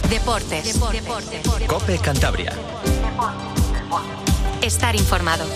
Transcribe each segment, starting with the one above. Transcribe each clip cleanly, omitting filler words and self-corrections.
Deportes. COPE Cantabria. Estar informado.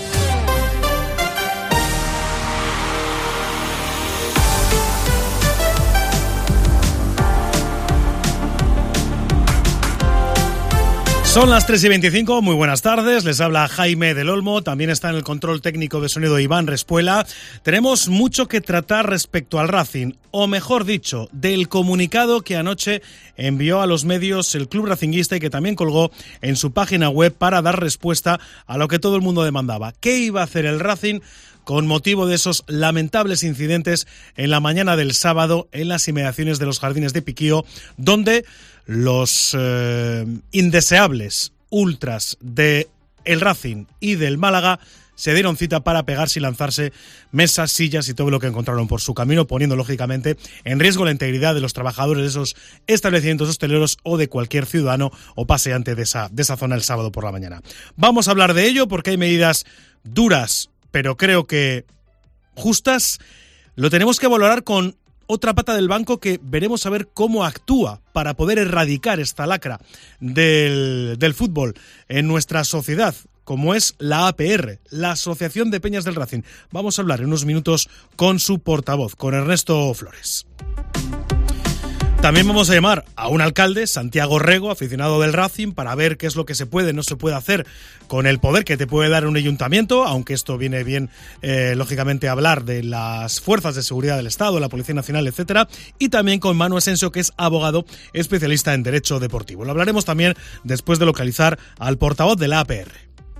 Son las 3:25, muy buenas tardes, les habla Jaime del Olmo, también está en el control técnico de sonido Iván Respuela. Tenemos mucho que tratar respecto al Racing, o mejor dicho, del comunicado que anoche envió a los medios el club racinguista y que también colgó en su página web para dar respuesta a lo que todo el mundo demandaba. ¿Qué iba a hacer el Racing con motivo de esos lamentables incidentes en la mañana del sábado en las inmediaciones de los Jardines de Piquío, donde los indeseables ultras de el Racing y del Málaga se dieron cita para pegarse y lanzarse mesas, sillas y todo lo que encontraron por su camino, poniendo lógicamente en riesgo la integridad de los trabajadores de esos establecimientos hosteleros o de cualquier ciudadano o paseante de esa zona el sábado por la mañana? Vamos a hablar de ello porque hay medidas duras, pero creo que justas. Lo tenemos que valorar con otra pata del banco que veremos a ver cómo actúa para poder erradicar esta lacra del fútbol en nuestra sociedad, como es la APR, la Asociación de Peñas del Racing. Vamos a hablar en unos minutos con su portavoz, con Ernesto Flores. También vamos a llamar a un alcalde, Santiago Rego, aficionado del Racing, para ver qué es lo que se puede, no se puede hacer con el poder que te puede dar un ayuntamiento, aunque esto viene bien, lógicamente, hablar de las fuerzas de seguridad del Estado, la Policía Nacional, etcétera, y también con Manu Asensio, que es abogado especialista en Derecho Deportivo. Lo hablaremos también después de localizar al portavoz de la APR.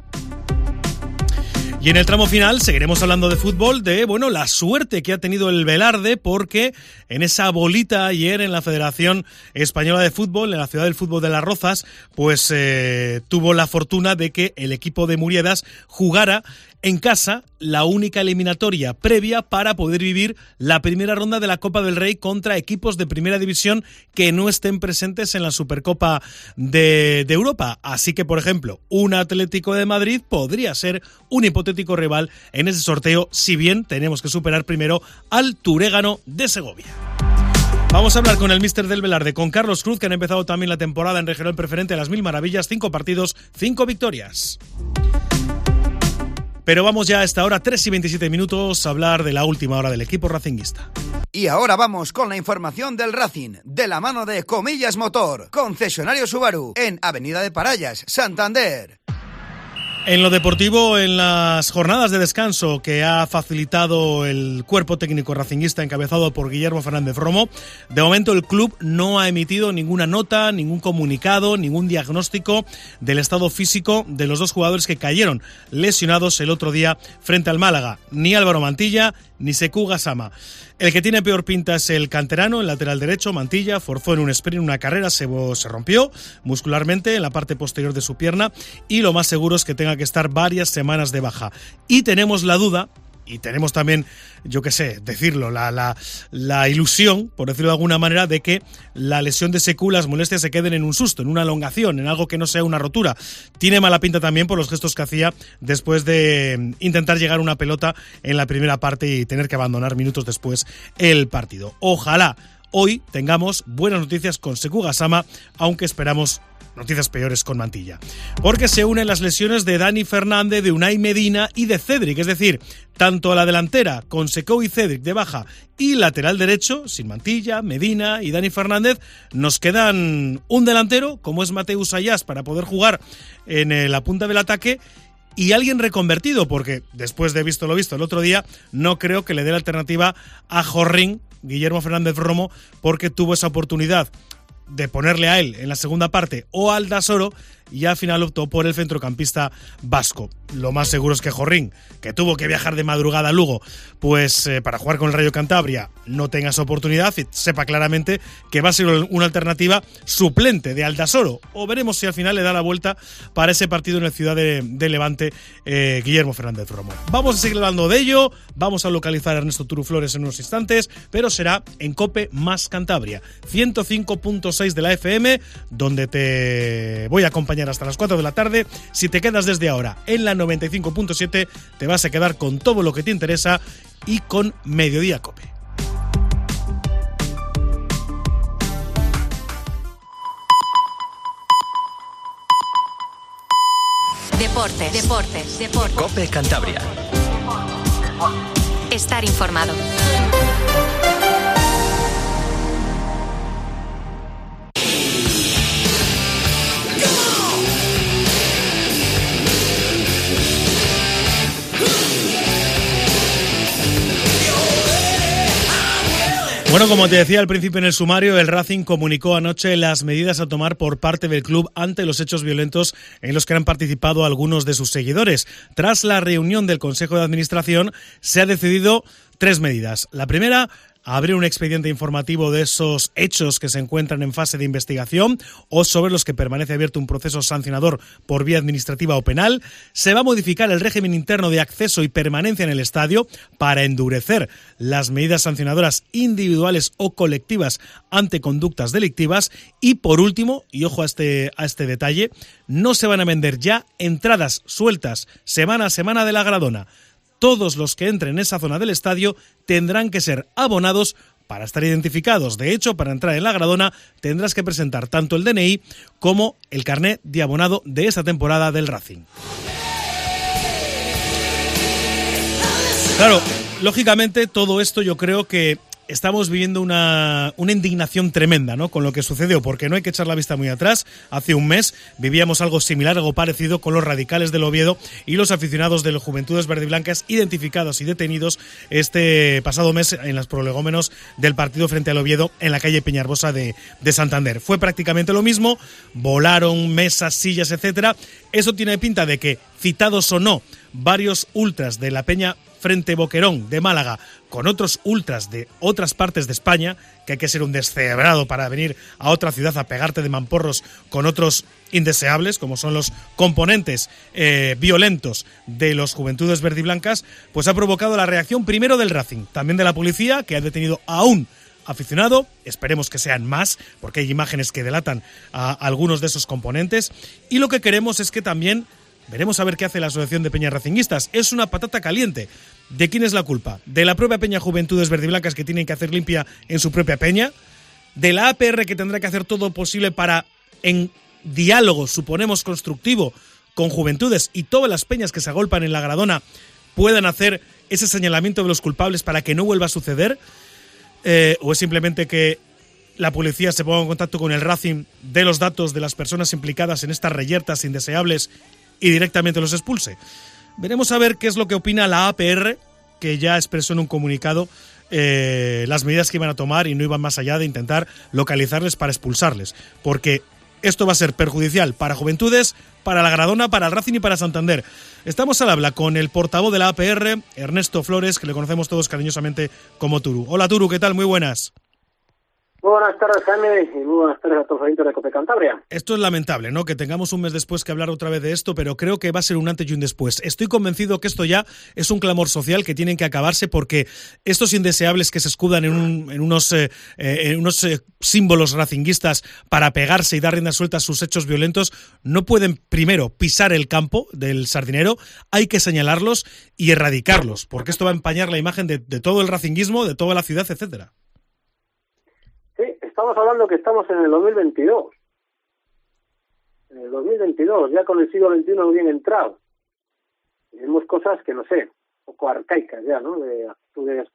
Y en el tramo final seguiremos hablando de fútbol, de la suerte que ha tenido el Velarde, porque en esa bolita ayer en la Federación Española de Fútbol, en la Ciudad del Fútbol de Las Rozas, pues tuvo la fortuna de que el equipo de Muriedas jugara en casa la única eliminatoria previa para poder vivir la primera ronda de la Copa del Rey contra equipos de primera división que no estén presentes en la Supercopa de Europa. Así que, por ejemplo, un Atlético de Madrid podría ser un hipotético rival en ese sorteo, si bien tenemos que superar primero al Turégano de Segovia. Vamos a hablar con el míster del Velarde, con Carlos Cruz, que han empezado también la temporada en regional preferente a las Mil Maravillas, 5 partidos, 5 victorias. Pero vamos ya a esta hora, 3:27, a hablar de la última hora del equipo racinguista. Y ahora vamos con la información del Racing, de la mano de Comillas Motor, concesionario Subaru, en Avenida de Parallas, Santander. En lo deportivo, en las jornadas de descanso que ha facilitado el cuerpo técnico racinguista encabezado por Guillermo Fernández Romo, de momento el club no ha emitido ninguna nota, ningún comunicado, ningún diagnóstico del estado físico de los dos jugadores que cayeron lesionados el otro día frente al Málaga, ni Álvaro Mantilla ni Sekou Gassama. El que tiene peor pinta es el canterano, el lateral derecho, Mantilla, forzó en un sprint una carrera, se rompió muscularmente en la parte posterior de su pierna y lo más seguro es que tenga que estar varias semanas de baja. Y tenemos la duda, y tenemos también, decirlo, la ilusión, por decirlo de alguna manera, de que la lesión de Sekou, las molestias se queden en un susto, en una elongación, en algo que no sea una rotura. Tiene mala pinta también por los gestos que hacía después de intentar llegar a una pelota en la primera parte y tener que abandonar minutos después el partido. Ojalá hoy tengamos buenas noticias con Sekou Gassama, aunque esperamos noticias peores con Mantilla, porque se unen las lesiones de Dani Fernández, de Unai Medina y de Cédric, es decir, tanto a la delantera con Sekou y Cédric de baja y lateral derecho, sin Mantilla, Medina y Dani Fernández, nos quedan un delantero, como es Mateus Ayás, para poder jugar en la punta del ataque, y alguien reconvertido, porque después de visto lo visto el otro día, no creo que le dé la alternativa a Jorrín, Guillermo Fernández Romo, porque tuvo esa oportunidad de ponerle a él en la segunda parte o al Aldasoro y al final optó por el centrocampista vasco. Lo más seguro es que Jorrín, que tuvo que viajar de madrugada a Lugo, pues para jugar con el Rayo Cantabria, no tenga esa oportunidad y sepa claramente que va a ser una alternativa suplente de Aldasoro. O veremos si al final le da la vuelta para ese partido en el Ciudad de Levante, Guillermo Fernández Romo. Vamos a seguir hablando de ello, vamos a localizar a Ernesto Turu Flores en unos instantes, pero será en COPE más Cantabria, 105.6 de la FM, donde te voy a acompañar hasta las 4 de la tarde. Si te quedas desde ahora en la 95.7, te vas a quedar con todo lo que te interesa y con Mediodía COPE. Deportes. COPE Cantabria. Estar informado. Bueno, como te decía al principio en el sumario, el Racing comunicó anoche las medidas a tomar por parte del club ante los hechos violentos en los que han participado algunos de sus seguidores. Tras la reunión del Consejo de Administración, se ha decidido 3 medidas. La primera, abrir un expediente informativo de esos hechos que se encuentran en fase de investigación o sobre los que permanece abierto un proceso sancionador por vía administrativa o penal. Se va a modificar el régimen interno de acceso y permanencia en el estadio para endurecer las medidas sancionadoras individuales o colectivas ante conductas delictivas. Y por último, y ojo a este detalle, no se van a vender ya entradas sueltas semana a semana de la Gradona. Todos los que entren en esa zona del estadio tendrán que ser abonados para estar identificados. De hecho, para entrar en la Gradona tendrás que presentar tanto el DNI como el carné de abonado de esa temporada del Racing. Claro, lógicamente todo esto yo creo que estamos viviendo una indignación tremenda, ¿no?, con lo que sucedió, porque no hay que echar la vista muy atrás. Hace un mes vivíamos algo similar, algo parecido con los radicales del Oviedo y los aficionados de las Juventudes Verdiblancas identificados y detenidos este pasado mes en los prolegómenos del partido frente al Oviedo en la calle Peñarbosa de Santander. Fue prácticamente lo mismo, volaron mesas, sillas, etcétera. Eso tiene pinta de que, citados o no, varios ultras de la Peña Frente Boquerón de Málaga con otros ultras de otras partes de España, que hay que ser un descerebrado para venir a otra ciudad a pegarte de mamporros con otros indeseables, como son los componentes violentos de los Juventudes Verdiblancas, pues ha provocado la reacción primero del Racing, también de la policía, que ha detenido a un aficionado, esperemos que sean más, porque hay imágenes que delatan a algunos de esos componentes, y lo que queremos es que también veremos a ver qué hace la Asociación de Peñas Racinguistas. Es una patata caliente. ¿De quién es la culpa? ¿De la propia Peña Juventudes Verdiblancas, que tienen que hacer limpia en su propia peña? ¿De la APR, que tendrá que hacer todo posible para, en diálogo, suponemos constructivo, con Juventudes y todas las peñas que se agolpan en la Gradona puedan hacer ese señalamiento de los culpables para que no vuelva a suceder? ¿O es simplemente que la policía se ponga en contacto con el Racing, dé los datos de las personas implicadas en estas reyertas indeseables y directamente los expulse? Veremos a ver qué es lo que opina la APR, que ya expresó en un comunicado las medidas que iban a tomar y no iban más allá de intentar localizarles para expulsarles, porque esto va a ser perjudicial para Juventudes, para la Gradona, para el Racing y para Santander. Estamos al habla con el portavoz de la APR, Ernesto Flores, que le conocemos todos cariñosamente como Turu. Hola Turu, ¿qué tal? Muy buenas. Muy buenas tardes, Jaime, y muy buenas tardes a todos los oyentes de COPE Cantabria. Esto es lamentable, ¿no?, que tengamos un mes después que hablar otra vez de esto, pero creo que va a ser un antes y un después. Estoy convencido que esto ya es un clamor social que tienen que acabarse, porque estos indeseables que se escudan en unos símbolos racinguistas para pegarse y dar rienda suelta a sus hechos violentos no pueden primero pisar el campo del Sardinero. Hay que señalarlos y erradicarlos, porque esto va a empañar la imagen de todo el racinguismo, de toda la ciudad, etcétera. Sí, estamos hablando que estamos en el 2022. En el 2022, ya con el siglo XXI bien entrado. Y vemos cosas que, no sé, un poco arcaicas ya, ¿no? De actitudes,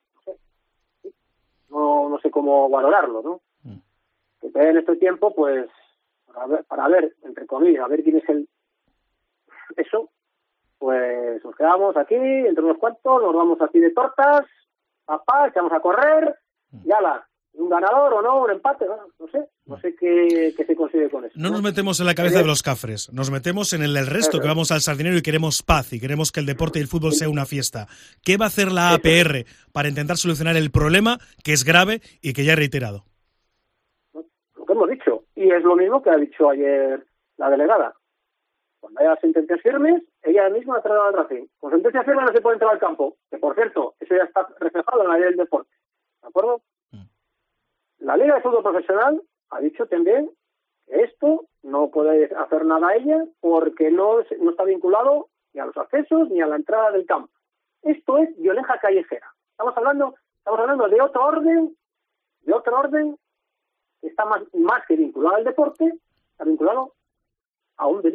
no sé cómo valorarlo, ¿no? Que en este tiempo, pues, para ver, entre comillas, a ver quién es eso, pues nos quedamos aquí, entre unos cuantos, nos vamos aquí de tortas, papá, echamos a correr, y ala. Un ganador o no, un empate, no sé qué se consigue con eso. No nos metemos en la cabeza de los cafres, nos metemos en el del resto, que vamos al Sardinero y queremos paz y queremos que el deporte y el fútbol sea una fiesta. ¿Qué va a hacer la APR para intentar solucionar el problema, que es grave y que ya he reiterado? Lo que hemos dicho, y es lo mismo que ha dicho ayer la delegada. Cuando haya sentencias firmes, ella misma ha traído al Racing. Con sentencias firmes no se puede entrar al campo, que por cierto, eso ya está reflejado en la ley del deporte, ¿de acuerdo? La Liga de Fútbol Profesional ha dicho también que esto no puede hacer nada ella porque no está vinculado ni a los accesos ni a la entrada del campo. Esto es violencia callejera. Estamos hablando de otro orden que está más que vinculado al deporte, está vinculado a un delito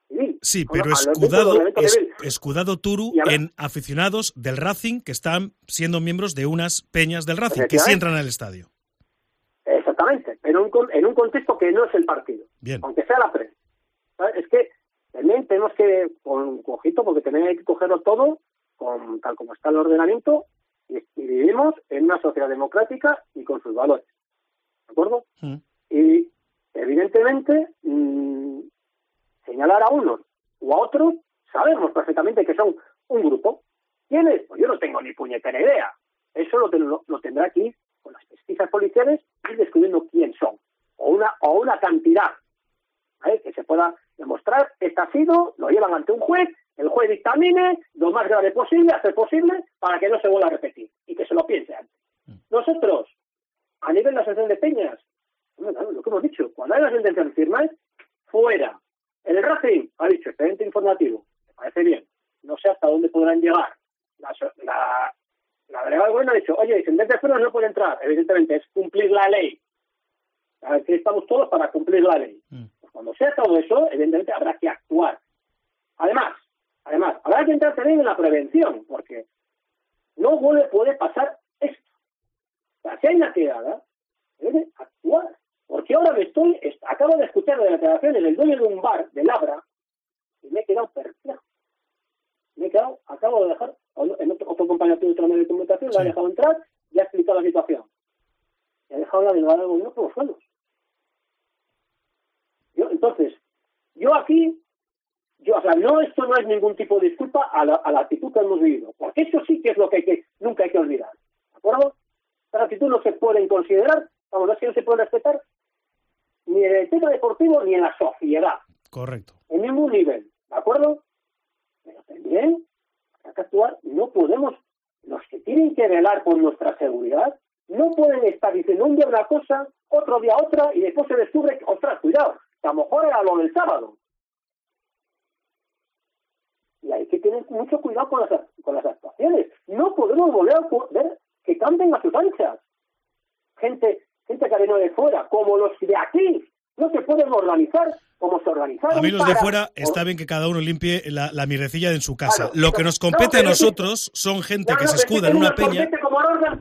civil. Sí, pero escudado Turu en aficionados del Racing que están siendo miembros de unas peñas del Racing, que sí entran al estadio. Exactamente, pero en un contexto que no es el partido, bien, aunque sea la prensa. Es que también tenemos que, con ojito, porque también hay que cogerlo todo tal como está el ordenamiento, y vivimos en una sociedad democrática y con sus valores. ¿De acuerdo? Y evidentemente señalar a unos u a otros, sabemos perfectamente que son un grupo. ¿Quiénes? Pues yo no tengo ni puñetera idea. Eso lo tendrá que ir con las pesquisas policiales y descubriendo quién son. O una cantidad, ¿vale? Que se pueda demostrar. Este ha sido, lo llevan ante un juez, el juez dictamine lo más grave posible, hacer posible, para que no se vuelva a repetir y que se lo piense antes. Nosotros, a nivel de la asociación de peñas, lo que hemos dicho, cuando hay una sentencia en firme, fuera. El Racing ha dicho, expediente informativo, me parece bien, no sé hasta dónde podrán llegar. La delegada del gobierno ha dicho, oye, sentencia firme no puede entrar, evidentemente, es cumplir la ley. Aquí estamos todos para cumplir la ley. Pues cuando sea todo eso, evidentemente habrá que actuar. Además, habrá que entrar también en la prevención, porque no puede pasar esto. O sea, si hay una quedada, debe actuar. Porque ahora acabo de escuchar de la declaración del dueño de un bar de Labra y me he quedado perplejo. Acabo de dejar, otro compañero de otro medio de comunicación, sí, lo ha dejado entrar y ha explicado la situación. Y ha dejado la delegada del gobierno por los suelos. Esto no es ningún tipo de disculpa a la actitud que hemos vivido, porque eso sí que es lo que nunca hay que olvidar. ¿De acuerdo? Esta actitud no se puede considerar, es que no se puede respetar ni en el tema deportivo ni en la sociedad. Correcto. En ningún nivel, ¿de acuerdo? Pero también hay que actuar, no podemos, los que tienen que velar por nuestra seguridad, no pueden estar diciendo un día una cosa, otro día otra, y después se descubre que, ostras, cuidado, que a lo mejor era lo del sábado. Y hay que tener mucho cuidado con las actuaciones. No podemos volver a ver que canten a sus anchas. Gente que viene de fuera, como los de aquí, no se pueden organizar como se organizaron. A mí los de fuera está bien que cada uno limpie la mirecilla en su casa. Claro, lo que nos compete a nosotros son gente que se escuda en una peña. Como el orden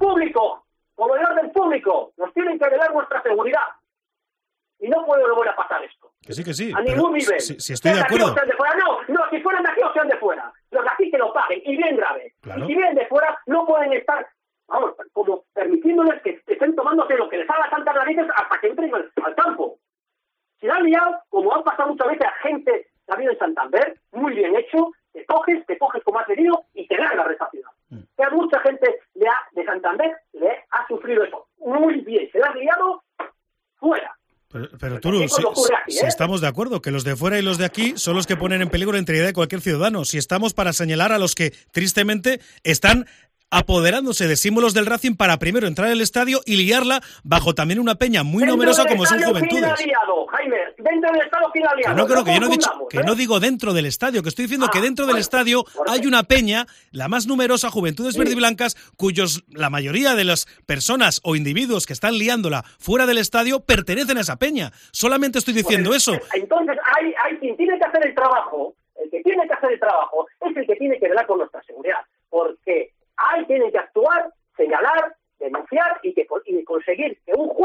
público, nos tienen que velar nuestra seguridad. Y no puede volver a pasar esto. Que sí. A ningún nivel. Si estoy de acuerdo. No, si fueran de aquí o sean de fuera. Los de aquí que lo paguen, y bien grave. Claro. Y si vienen de fuera, no pueden estar, como permitiéndoles que estén tomándose lo que les haga tantas narices hasta que entren al campo. Si la han liado, como han pasado muchas veces a gente que ha habido en Santander, muy bien hecho, te coges como has venido y te largas de esta ciudad. Que a mucha gente de Santander le ha sufrido eso. Muy bien, se la han liado, fuera. Pero Turu, si estamos de acuerdo, que los de fuera y los de aquí son los que ponen en peligro la integridad de cualquier ciudadano. Si estamos para señalar a los que, tristemente, están apoderándose de símbolos del Racing para primero entrar al estadio y liarla bajo también una peña muy numerosa como son Juventudes. Jaime, dentro del estadio, ¿quién ha liado? Que no digo dentro del estadio, que estoy diciendo que dentro del estadio hay una peña, la más numerosa, Juventudes Verde y Blancas, la mayoría de las personas o individuos que están liándola fuera del estadio pertenecen a esa peña. Solamente estoy diciendo eso. Entonces, hay quien tiene que hacer el trabajo, el que tiene que hacer el trabajo es el que tiene que velar con nuestra seguridad, porque ahí tienen que actuar, señalar, denunciar y conseguir que un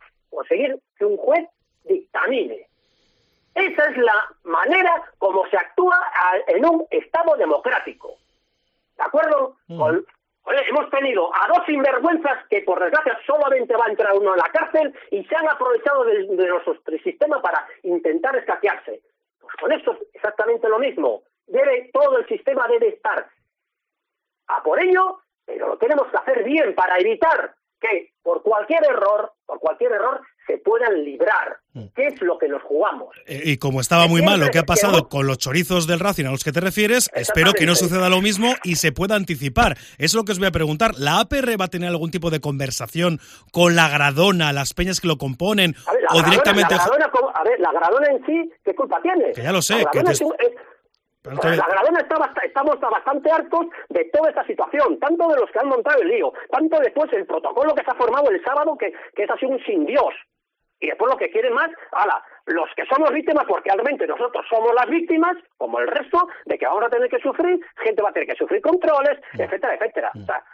juez dictamine. Esa es la manera como se actúa en un Estado democrático. ¿De acuerdo? Hemos tenido a dos sinvergüenzas que, por desgracia, solamente va a entrar uno en la cárcel y se han aprovechado de nuestro sistema para intentar escaquearse. Pues con esto es exactamente lo mismo. Todo el sistema debe estar a por ello, pero lo tenemos que hacer bien para evitar que por cualquier error se puedan librar, que es lo que nos jugamos. Y como estaba muy mal lo que ha pasado con los chorizos del Racing a los que te refieres, espero que no suceda lo mismo y se pueda anticipar. Es lo que os voy a preguntar. ¿La APR va a tener algún tipo de conversación con la Gradona, las peñas que lo componen, o directamente... La Gradona en sí, ¿qué culpa tiene? Que ya lo sé. La Gradona estamos bastante hartos de toda esta situación, tanto de los que han montado el lío, tanto después el protocolo que se ha formado el sábado, que es así un sin Dios. Y después lo que quieren más, los que somos víctimas, porque realmente nosotros somos las víctimas, como el resto, de que vamos a tener que sufrir, gente va a tener que sufrir controles, etcétera, etcétera. O sea,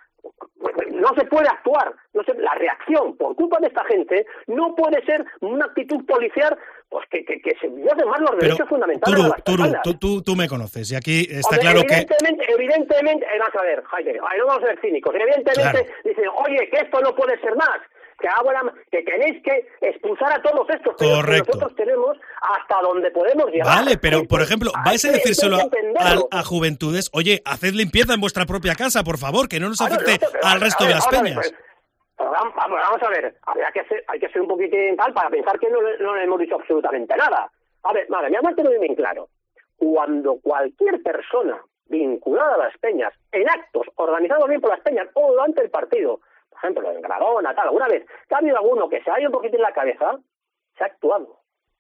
no se puede actuar, la reacción por culpa de esta gente no puede ser una actitud policial pues que se violen más los derechos fundamentales de las personas. Tú me conoces y aquí está claro evidentemente, vamos a ver, Jaime, no vamos a ser cínicos, evidentemente dicen, oye, que esto no puede ser más, que tenéis que expulsar a todos estos, pero nosotros tenemos hasta donde podemos llegar. Vale, pero por ejemplo, vais a decírselo a juventudes, oye, haced limpieza en vuestra propia casa, por favor, que no nos afecte al resto de las peñas. Vamos a ver, hay que ser un poquitín tal para pensar que no le hemos dicho absolutamente nada. A ver, me ha mantenido bien claro. Cuando cualquier persona vinculada a las peñas, en actos organizados bien por las peñas o durante el partido, por ejemplo, en Gradona, tal, alguna vez que ha habido alguno que se haya un poquito en la cabeza, se ha actuado.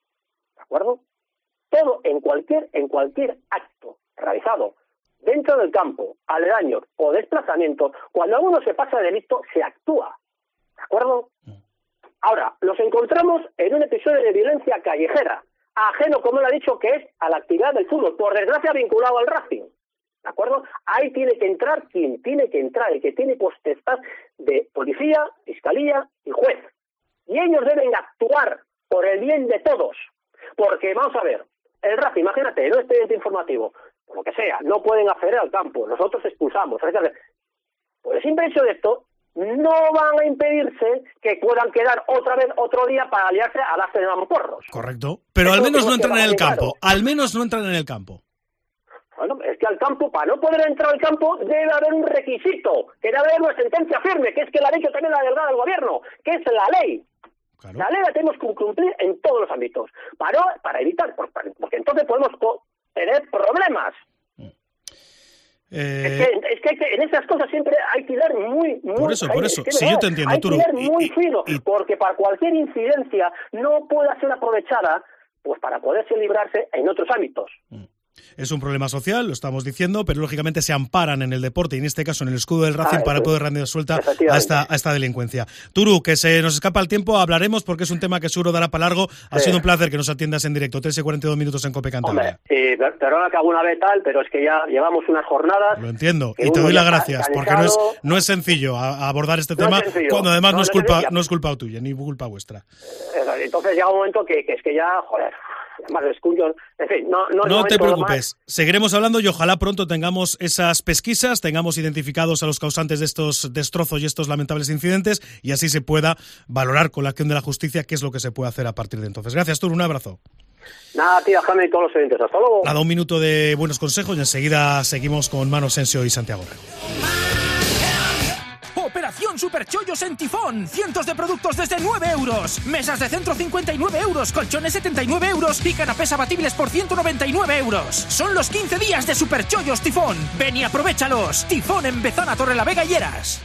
¿De acuerdo? Todo en cualquier acto realizado dentro del campo, aledaños o desplazamientos, cuando alguno se pasa de delito, se actúa. ¿De acuerdo? Ahora, nos encontramos en un episodio de violencia callejera, ajeno, como él ha dicho, que es a la actividad del fútbol, por desgracia vinculado al Racing. ¿De acuerdo? Ahí tiene que entrar quien tiene que entrar, el que tiene potestad de policía, fiscalía y juez. Y ellos deben actuar por el bien de todos. Porque, vamos a ver, el Racing, imagínate, en un expediente informativo, por lo que sea, no pueden acceder al campo, nosotros expulsamos. Por el simple hecho de esto, no van a impedirse que puedan quedar otra vez otro día para aliarse a darse de mamporros. Correcto. Pero al menos no entran en el campo. Al menos no entran en el campo. Bueno, es que al campo, para no poder entrar al campo, debe haber un requisito, que debe haber una sentencia firme, que es que la ha dicho también la delegada del gobierno, que es la ley. Claro. La ley la tenemos que cumplir en todos los ámbitos, para evitar, porque entonces podemos tener problemas. Es que en esas cosas siempre hay que ir muy por eso, sí, yo te entiendo, Turu. Hay que ir muy fino, porque para cualquier incidencia no pueda ser aprovechada pues para poderse librarse en otros ámbitos. Es un problema social, lo estamos diciendo, pero lógicamente se amparan en el deporte y en este caso en el escudo del Racing para poder dar suelta a esta delincuencia. Turu, que se nos escapa el tiempo, hablaremos porque es un tema que seguro dará para largo. Ha sido un placer que nos atiendas en directo, 13:42 en Cope Cantabria. Perdona que alguna vez tal, pero es que ya llevamos unas jornadas. Lo entiendo, y te doy las gracias, porque no es sencillo abordar este tema cuando además no es culpa tuya, ni culpa vuestra. Entonces llega un momento que es que ya, joder... Más escuchos. En fin, no te preocupes, seguiremos hablando y ojalá pronto tengamos esas pesquisas, tengamos identificados a los causantes de estos destrozos y estos lamentables incidentes y así se pueda valorar con la acción de la justicia qué es lo que se puede hacer a partir de entonces. Gracias, Turu, un abrazo. Nada, tío, Jaime y todos los oyentes. Hasta luego. Nada, un minuto de buenos consejos y enseguida seguimos con Manu Asensio y Santiago Rego. Operación Superchollos en Tifón. Cientos de productos desde 9 euros. Mesas de centro 59 euros. Colchones 79 euros. Y canapés abatibles por 199 euros. Son los 15 días de Superchollos Tifón. Ven y aprovéchalos. Tifón en Bezana, Torrelavega y Heras.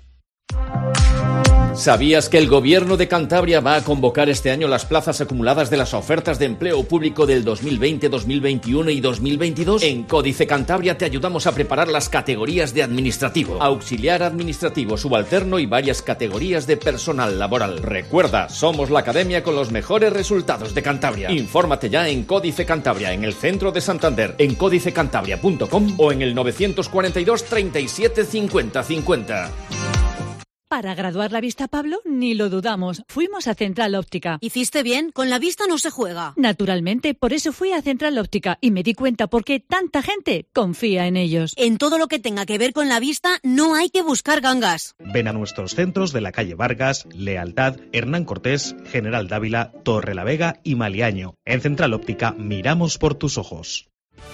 ¿Sabías que el Gobierno de Cantabria va a convocar este año las plazas acumuladas de las ofertas de empleo público del 2020, 2021 y 2022? En Códice Cantabria te ayudamos a preparar las categorías de administrativo, auxiliar administrativo, subalterno y varias categorías de personal laboral. Recuerda, somos la academia con los mejores resultados de Cantabria. Infórmate ya en Códice Cantabria, en el centro de Santander, en códicecantabria.com o en el 942 37 50 50. Para graduar la vista, Pablo, ni lo dudamos. Fuimos a Central Óptica. ¿Hiciste bien? Con la vista no se juega. Naturalmente, por eso fui a Central Óptica y me di cuenta por qué tanta gente confía en ellos. En todo lo que tenga que ver con la vista, no hay que buscar gangas. Ven a nuestros centros de la calle Vargas, Lealtad, Hernán Cortés, General Dávila, Torrelavega y Maliaño. En Central Óptica miramos por tus ojos.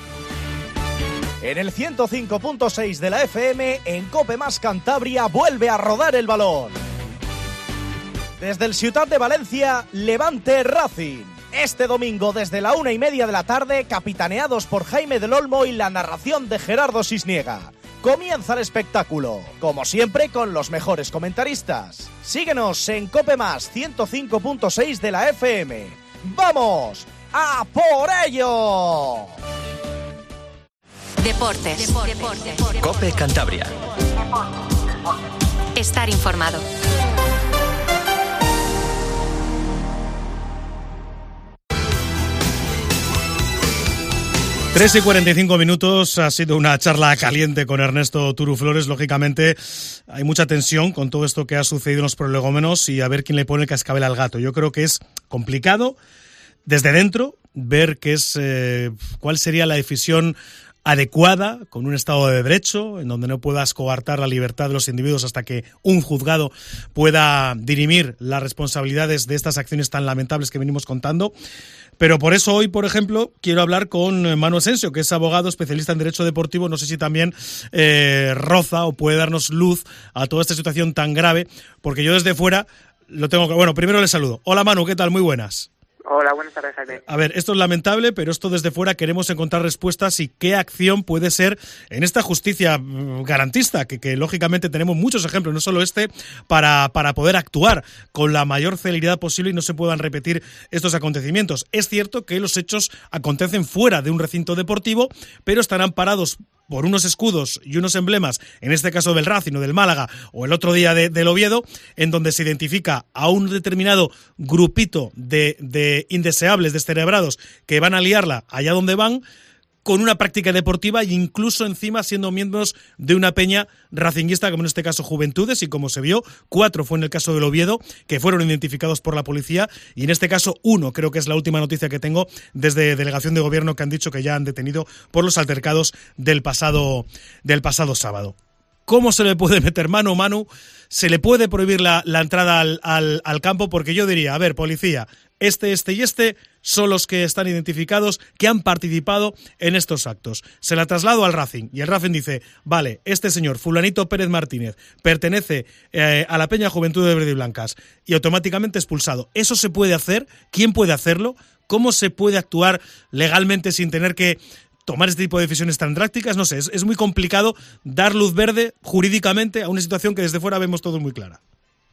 En el 105.6 de la FM, en Cope Más Cantabria, vuelve a rodar el balón. Desde el Ciutat de Valencia, Levante Racing. Este domingo desde la 1:30 de la tarde, capitaneados por Jaime del Olmo y la narración de Gerardo Sisniega. Comienza el espectáculo, como siempre con los mejores comentaristas. Síguenos en Cope Más 105.6 de la FM. ¡Vamos a por ello! Deportes. Cope Cantabria. Estar informado. 3:45, ha sido una charla caliente con Ernesto Turu Flores. Lógicamente hay mucha tensión con todo esto que ha sucedido en los prolegómenos y a ver quién le pone el cascabel al gato. Yo creo que es complicado desde dentro ver cuál sería la decisión adecuada, con un Estado de Derecho, en donde no puedas coartar la libertad de los individuos hasta que un juzgado pueda dirimir las responsabilidades de estas acciones tan lamentables que venimos contando. Pero por eso hoy, por ejemplo, quiero hablar con Manu Asensio, que es abogado especialista en Derecho Deportivo. No sé si también roza o puede darnos luz a toda esta situación tan grave, porque yo desde fuera lo tengo que... Bueno, primero le saludo. Hola Manu, ¿qué tal? Muy buenas. Hola, buenas tardes, Jaime. A ver, esto es lamentable, pero esto desde fuera queremos encontrar respuestas y qué acción puede ser en esta justicia garantista, que lógicamente tenemos muchos ejemplos, no solo para poder actuar con la mayor celeridad posible y no se puedan repetir estos acontecimientos. Es cierto que los hechos acontecen fuera de un recinto deportivo, pero estarán parados por unos escudos y unos emblemas, en este caso del Racing o del Málaga, o el otro día del Oviedo, en donde se identifica a un determinado grupito de indeseables, descerebrados, que van a liarla allá donde van, con una práctica deportiva e incluso encima siendo miembros de una peña racinguista, como en este caso Juventudes, y como se vio, 4 fue en el caso del Oviedo, que fueron identificados por la policía, y en este caso 1, creo que es la última noticia que tengo desde Delegación de Gobierno, que han dicho que ya han detenido por los altercados del pasado sábado. ¿Cómo se le puede meter mano? ¿Se le puede prohibir la entrada al campo? Porque yo diría, a ver, policía, este y este son los que están identificados, que han participado en estos actos. Se la traslado al Racing y el Racing dice, vale, este señor, fulanito Pérez Martínez, pertenece a la Peña Juventud de Verde y Blancas, y automáticamente expulsado. ¿Eso se puede hacer? ¿Quién puede hacerlo? ¿Cómo se puede actuar legalmente sin tener que tomar este tipo de decisiones tan drásticas? No sé, es muy complicado dar luz verde jurídicamente a una situación que desde fuera vemos todos muy clara.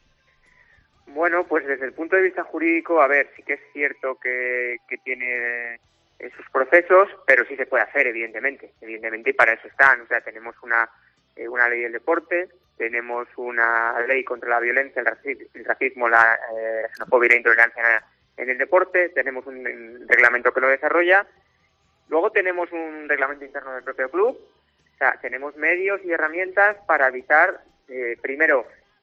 Bueno, pues desde el punto de vista jurídico, a ver, sí que es cierto que tiene sus procesos, pero sí se puede hacer, evidentemente, y para eso están. O sea, tenemos una ley del deporte, tenemos una ley contra la violencia, el racismo, la xenofobia y la intolerancia en el deporte, tenemos un reglamento que lo desarrolla, luego tenemos un reglamento interno del propio club, o sea, tenemos medios y herramientas para evitar, primero,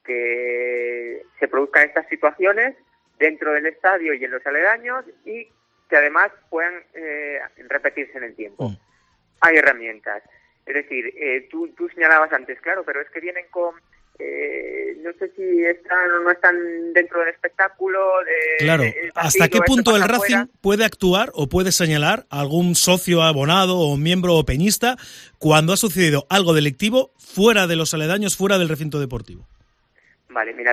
que se produzcan estas situaciones dentro del estadio y en los aledaños y que además puedan repetirse en el tiempo. Hay herramientas. Es decir, tú señalabas antes, claro, pero es que vienen con... no sé si están o no están dentro del espectáculo. Claro, ¿hasta qué punto el Racing puede actuar o puede señalar a algún socio abonado o miembro o peñista cuando ha sucedido algo delictivo fuera de los aledaños, fuera del recinto deportivo? Vale, mira,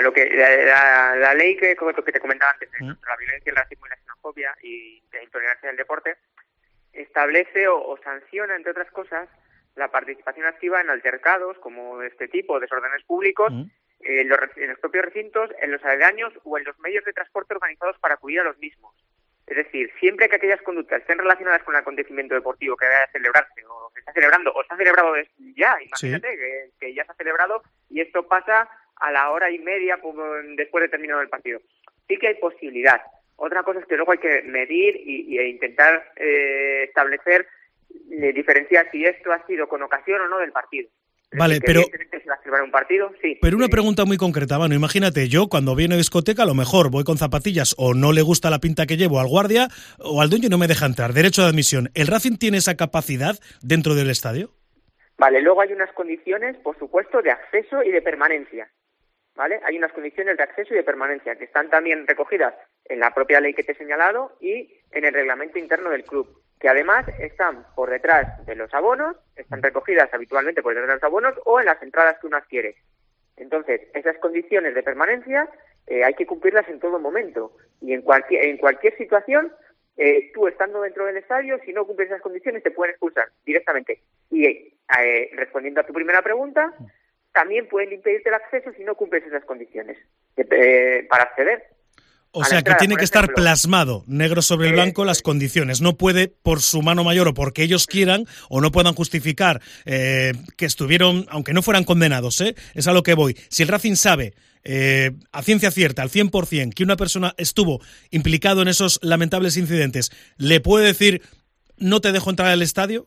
la ley que te comentaba antes, contra la violencia, el racismo y la xenofobia y la intolerancia en el deporte, establece o sanciona, entre otras cosas, la participación activa en altercados como este tipo, desórdenes públicos, en los propios recintos, en los aledaños o en los medios de transporte organizados para acudir a los mismos. Es decir, siempre que aquellas conductas estén relacionadas con el acontecimiento deportivo que vaya a celebrarse o se está celebrando o está celebrado ya, imagínate, sí, que ya se ha celebrado y esto pasa a la hora y media después de terminado el partido. Sí que hay posibilidad. Otra cosa es que luego hay que medir e intentar establecer, diferenciar si esto ha sido con ocasión o no del partido. Vale, pero... ¿Se va a celebrar un partido? Sí. Pero una pregunta muy concreta, Manu. Imagínate, yo cuando voy a una discoteca, a lo mejor voy con zapatillas o no le gusta la pinta que llevo al guardia o al dueño y no me deja entrar. Derecho de admisión. ¿El Racing tiene esa capacidad dentro del estadio? Vale, luego hay unas condiciones, por supuesto, de acceso y de permanencia. ¿Vale? Hay unas condiciones de acceso y de permanencia que están también recogidas en la propia ley que te he señalado y en el reglamento interno del club, que además están por detrás de los abonos, están recogidas habitualmente por detrás de los abonos o en las entradas que uno adquiere. Entonces, esas condiciones de permanencia hay que cumplirlas en todo momento y en cualquier situación, tú estando dentro del estadio, si no cumples esas condiciones te pueden expulsar directamente. Y respondiendo a tu primera pregunta, también pueden impedirte el acceso si no cumples esas condiciones para acceder. O sea, que tiene que estar plasmado, negro sobre el blanco, las condiciones. No puede, por su mano mayor o porque ellos quieran, o no puedan justificar que estuvieron, aunque no fueran condenados, es a lo que voy. Si el Racing sabe, a ciencia cierta, al 100%, que una persona estuvo implicado en esos lamentables incidentes, le puede decir... no te dejo entrar al estadio,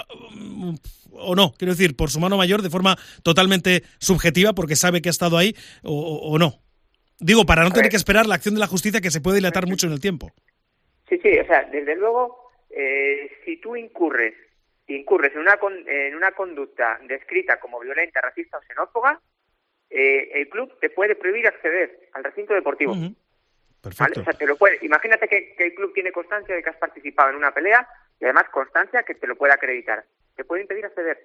o no, quiero decir, por su mano mayor, de forma totalmente subjetiva, porque sabe que ha estado ahí, o no. Digo, para no tener que esperar la acción de la justicia, que se puede dilatar mucho en el tiempo. Sí, o sea, desde luego, si tú incurres en una conducta descrita como violenta, racista o xenófoba, el club te puede prohibir acceder al recinto deportivo. Perfecto. ¿Vale? O sea, te lo puede. Imagínate que el club tiene constancia de que has participado en una pelea y además constancia que te lo puede acreditar. Te puede impedir acceder.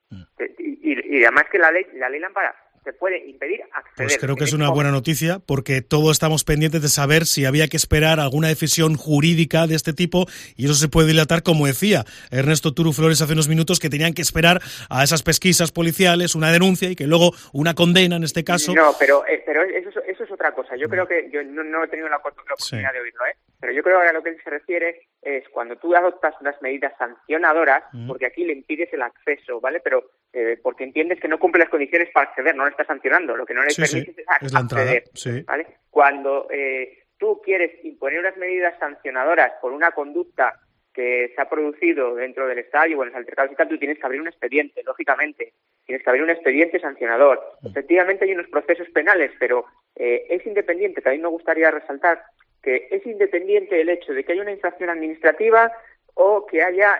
Y además que la ley la ampara. Te puede impedir acceder. Pues creo que es una buena noticia, porque todos estamos pendientes de saber si había que esperar alguna decisión jurídica de este tipo, y eso se puede dilatar, como decía Ernesto Turu Flores hace unos minutos, que tenían que esperar a esas pesquisas policiales, una denuncia y que luego una condena en este caso. No, pero eso es otra cosa. Yo creo que yo no he tenido la oportunidad de oírlo, pero yo creo que a lo que se refiere es cuando tú adoptas unas medidas sancionadoras, porque aquí le impides el acceso, ¿vale? Pero porque entiendes que no cumple las condiciones para acceder, no le estás sancionando, lo que no le permites es la entrada, acceder, ¿vale? Cuando tú quieres imponer unas medidas sancionadoras por una conducta que se ha producido dentro del estadio o en los altercados y tal, tú tienes que abrir un expediente, lógicamente. Tienes que abrir un expediente sancionador. Efectivamente hay unos procesos penales, pero es independiente. También me gustaría resaltar que es independiente el hecho de que haya una infracción administrativa o que haya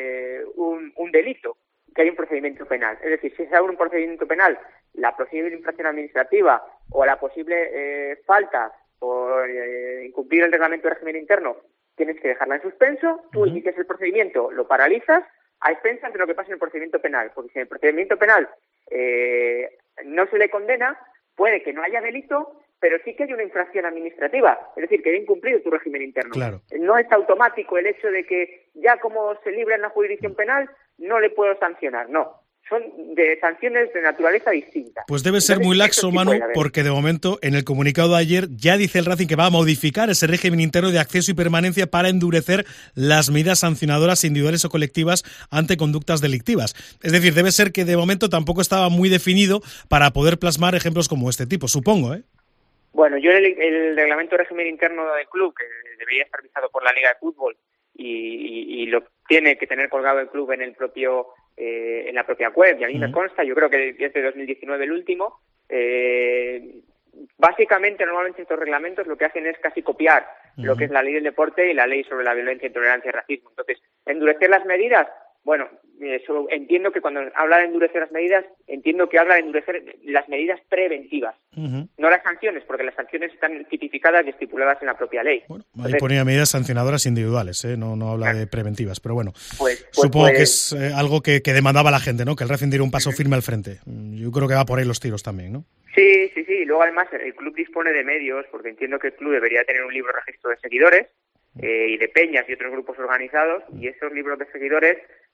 un delito, que haya un procedimiento penal. Es decir, si se abre un procedimiento penal, la posible infracción administrativa o la posible falta por incumplir el reglamento de régimen interno, tienes que dejarla en suspenso, tú inicias el procedimiento, lo paralizas, a expensas de lo que pasa en el procedimiento penal, porque si en el procedimiento penal no se le condena, puede que no haya delito, pero sí que hay una infracción administrativa, es decir, que haya incumplido tu régimen interno. Claro. No es automático el hecho de que ya como se libra en la jurisdicción penal, no le puedo sancionar, no. Son de sanciones de naturaleza distinta. Pues debe ser muy laxo, Manu, porque de momento en el comunicado de ayer ya dice el Racing que va a modificar ese régimen interno de acceso y permanencia para endurecer las medidas sancionadoras individuales o colectivas ante conductas delictivas. Es decir, debe ser que de momento tampoco estaba muy definido para poder plasmar ejemplos como este tipo, supongo, ¿eh? Bueno, yo el reglamento de régimen interno del club, que debería estar visado por la Liga de Fútbol y lo tiene que tener colgado el club en el propio en la propia web, y a mí me consta, yo creo que es de 2019 el último. Básicamente, normalmente estos reglamentos lo que hacen es casi copiar lo que es la ley del deporte y la ley sobre la violencia, intolerancia y racismo. Entonces, endurecer las medidas, bueno, eso entiendo que cuando habla de endurecer las medidas, entiendo que habla de endurecer las medidas preventivas, no las sanciones, porque las sanciones están tipificadas y estipuladas en la propia ley. Bueno, ahí ponía medidas sancionadoras individuales, no habla de preventivas, pero bueno, supongo que es algo que demandaba la gente, ¿no? Que el Racing diera un paso firme al frente. Yo creo que va por ahí los tiros también, ¿no? Sí. Luego además el club dispone de medios, porque entiendo que el club debería tener un libro de registro de seguidores y de peñas y otros grupos organizados, y esos libros de seguidores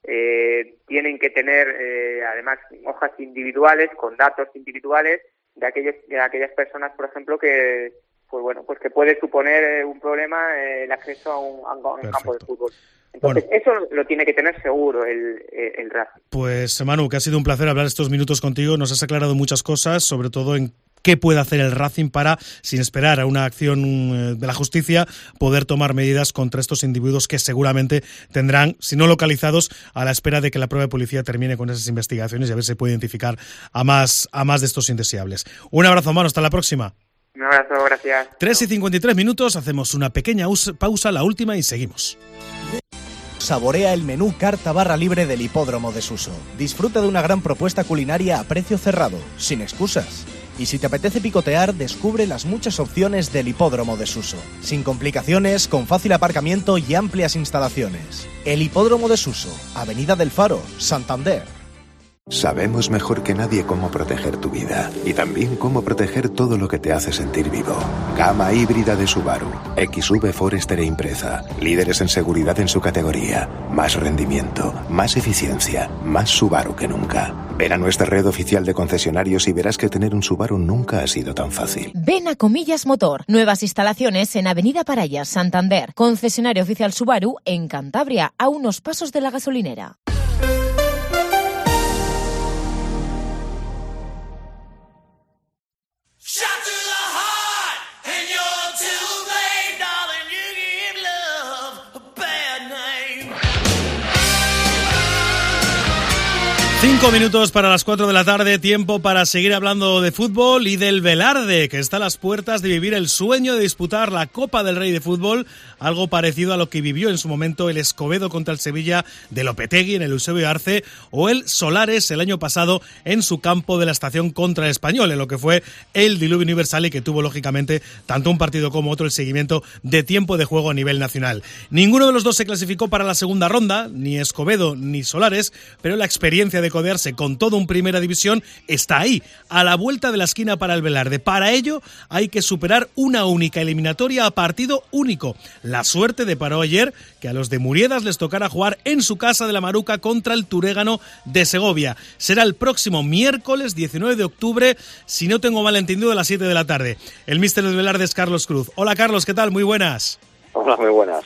tienen que tener además hojas individuales con datos individuales de aquellas personas, por ejemplo, que que puede suponer un problema el acceso a un campo de fútbol. Entonces, eso lo tiene que tener seguro el Racing. Pues, Manu, que ha sido un placer hablar estos minutos contigo. Nos has aclarado muchas cosas, sobre todo en qué puede hacer el Racing para, sin esperar a una acción de la justicia, poder tomar medidas contra estos individuos que seguramente tendrán, si no localizados, a la espera de que la prueba de policía termine con esas investigaciones y a ver si se puede identificar a más de estos indeseables. Un abrazo, Manu. Hasta la próxima. Un abrazo, gracias. 3:53, hacemos una pequeña pausa, la última, y seguimos. Saborea el menú carta barra libre del Hipódromo de Suso. Disfruta de una gran propuesta culinaria a precio cerrado, sin excusas. Y si te apetece picotear, descubre las muchas opciones del Hipódromo de Suso. Sin complicaciones, con fácil aparcamiento y amplias instalaciones. El Hipódromo de Suso, Avenida del Faro, Santander. Sabemos mejor que nadie cómo proteger tu vida y también cómo proteger todo lo que te hace sentir vivo. Gama híbrida de Subaru, XV Forester e Impreza, líderes en seguridad en su categoría, más rendimiento, más eficiencia, más Subaru que nunca. Ven a nuestra red oficial de concesionarios y verás que tener un Subaru nunca ha sido tan fácil. Ven a Comillas Motor, nuevas instalaciones en Avenida Parayas, Santander, concesionario oficial Subaru en Cantabria, a unos pasos de la gasolinera. 5 minutos para las 4 de la tarde, tiempo para seguir hablando de fútbol y del Velarde, que está a las puertas de vivir el sueño de disputar la Copa del Rey de Fútbol, algo parecido a lo que vivió en su momento el Escobedo contra el Sevilla de Lopetegui en el Eusebio Arce, o el Solares el año pasado en su campo de la Estación contra el Español, en lo que fue el diluvio universal y que tuvo lógicamente tanto un partido como otro el seguimiento de tiempo de juego a nivel nacional. Ninguno de los dos se clasificó para la segunda ronda, ni Escobedo ni Solares, pero la experiencia de codearse con todo un Primera División está ahí, a la vuelta de la esquina para el Velarde. Para ello hay que superar una única eliminatoria a partido único. La suerte deparó ayer que a los de Muriedas les tocara jugar en su casa de la Maruca contra el Turégano de Segovia. Será el próximo miércoles 19 de octubre, si no tengo mal entendido, a las 7 de la tarde. El míster del Velarde es Carlos Cruz. Hola Carlos, ¿qué tal? Muy buenas. Hola, muy buenas.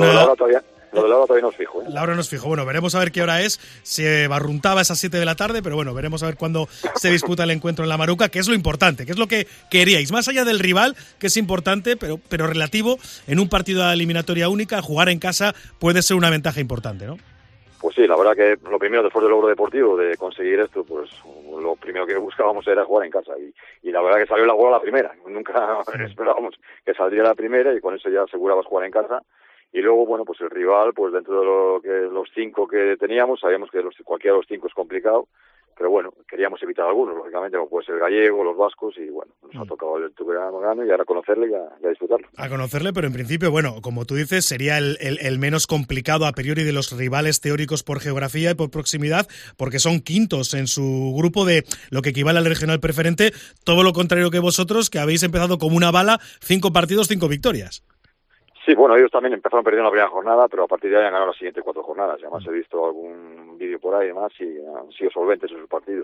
Lo de la hora todavía no es fijo. La hora no es fijo. Bueno, veremos a ver qué hora es. Se barruntaba esas 7 de la tarde, pero bueno, veremos a ver cuándo se disputa el encuentro en la Maruca, que es lo importante, que es lo que queríais. Más allá del rival, que es importante, pero relativo, en un partido de eliminatoria única, jugar en casa puede ser una ventaja importante, ¿no? Pues sí, la verdad que lo primero, después del logro deportivo, de conseguir esto, pues lo primero que buscábamos era jugar en casa. Y la verdad que salió la bola la primera. Nunca esperábamos que saldría la primera y con eso ya asegurabas jugar en casa. Y luego, bueno, pues el rival, pues dentro de los 5 que teníamos, sabíamos que cualquiera de los 5 es complicado, pero bueno, queríamos evitar algunos, lógicamente, como puede ser el gallego, los vascos, y bueno, nos ha tocado el Turégano y ahora conocerle y a disfrutarlo. A conocerle, pero en principio, bueno, como tú dices, sería el menos complicado a priori de los rivales teóricos por geografía y por proximidad, porque son quintos en su grupo de lo que equivale al regional preferente, todo lo contrario que vosotros, que habéis empezado como una bala, 5 partidos, 5 victorias. Sí, bueno, ellos también empezaron perdiendo la primera jornada, pero a partir de ahí han ganado las siguientes 4 jornadas. Además he visto algún vídeo por ahí y demás y han sido solventes en sus partidos.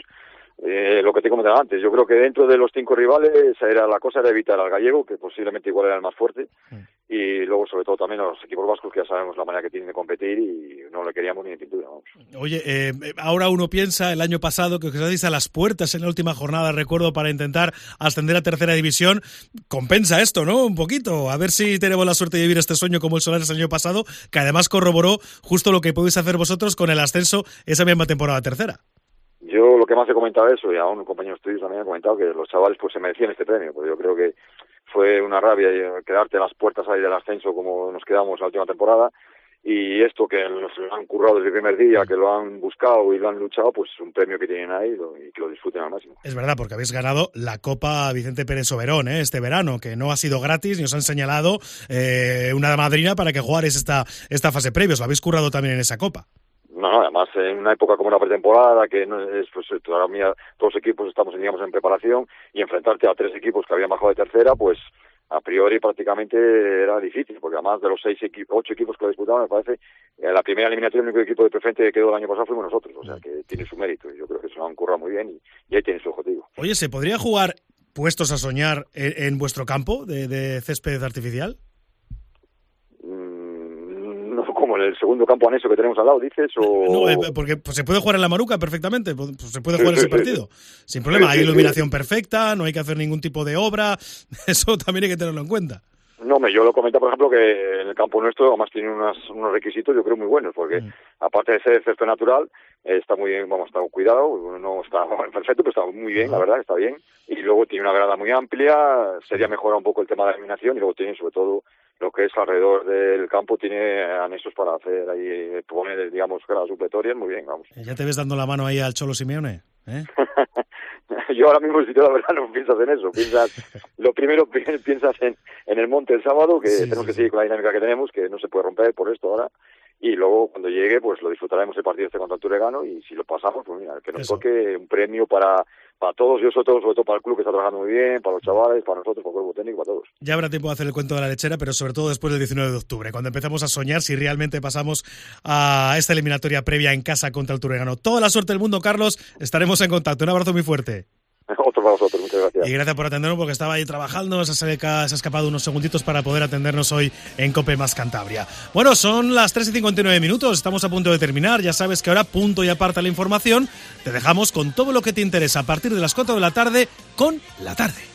Lo que te comentaba antes, yo creo que dentro de los 5 rivales la cosa era evitar al gallego, que posiblemente igual era el más fuerte, y luego sobre todo también a los equipos vascos, que ya sabemos la manera que tienen de competir y no le queríamos ni en pintura, vamos. Oye, ahora uno piensa el año pasado que os quedasteis a las puertas en la última jornada, recuerdo, para intentar ascender a tercera división. Compensa esto, ¿no? Un poquito. A ver si tenemos la suerte de vivir este sueño como el Solares el año pasado, que además corroboró justo lo que podéis hacer vosotros con el ascenso esa misma temporada tercera. Yo lo que más he comentado eso, y a un compañero de estudios también he comentado, que los chavales pues se merecían este premio, porque yo creo que fue una rabia quedarte a las puertas ahí del ascenso como nos quedamos la última temporada, y esto que lo han currado desde el primer día, que lo han buscado y lo han luchado, pues es un premio que tienen ahí y que lo disfruten al máximo. Es verdad, porque habéis ganado la Copa Vicente Pérez Soberón este verano, que no ha sido gratis, ni os han señalado una madrina para que jugarais esta fase previa, os lo habéis currado también en esa Copa. No, además en una época como una pretemporada, que no es, pues todavía todos los equipos estamos, digamos, en preparación, y enfrentarte a 3 equipos que habían bajado de tercera, pues a priori prácticamente era difícil, porque además de los 8 equipos que lo disputaban, me parece, la primera eliminatoria, el único equipo de preferente que quedó el año pasado fuimos nosotros, o sea que tiene su mérito, y yo creo que se lo han currado muy bien y ahí tiene su objetivo. Oye, ¿se podría jugar puestos a soñar en vuestro campo de césped artificial? Como en el segundo campo anexo que tenemos al lado, dices, o... No, porque pues, se puede jugar en la Maruca perfectamente, pues, se puede jugar ese partido, sin problema, hay iluminación perfecta, no hay que hacer ningún tipo de obra, eso también hay que tenerlo en cuenta. No, yo lo comento, por ejemplo, que en el campo nuestro además tiene unos requisitos, yo creo, muy buenos, porque aparte de ser césped natural, está muy bien, está cuidado, no está perfecto, pero está muy bien, la verdad, está bien, y luego tiene una grada muy amplia, sería mejorar un poco el tema de la iluminación, y luego tiene sobre todo lo que es alrededor del campo, tiene anexos para hacer ahí, poner, digamos, gradas supletorias, muy bien, vamos. ¿Ya te ves dando la mano ahí al Cholo Simeone? Yo ahora mismo, si te la verdad, no piensas en eso. Lo primero piensas en el monte el sábado, que tenemos que seguir con la dinámica que tenemos, que no se puede romper por esto ahora, y luego cuando llegue, pues lo disfrutaremos el partido contra el Turégano, y si lo pasamos, pues mira, que nos toque un premio para todos, yo sobre todo para el club que está trabajando muy bien, para los chavales, para nosotros, para el cuerpo técnico, para todos. Ya habrá tiempo de hacer el cuento de la lechera, pero sobre todo después del 19 de octubre, cuando empezamos a soñar si realmente pasamos a esta eliminatoria previa en casa contra el Turégano. Toda la suerte del mundo, Carlos, estaremos en contacto. Un abrazo muy fuerte. Otro para vosotros, muchas gracias. Y gracias por atendernos, porque estaba ahí trabajando, se ha escapado unos segunditos para poder atendernos hoy en COPE más Cantabria. Bueno, son las 3:59 minutos, estamos a punto de terminar, ya sabes que ahora, punto y aparte la información, te dejamos con todo lo que te interesa a partir de las 4 de la tarde con La Tarde.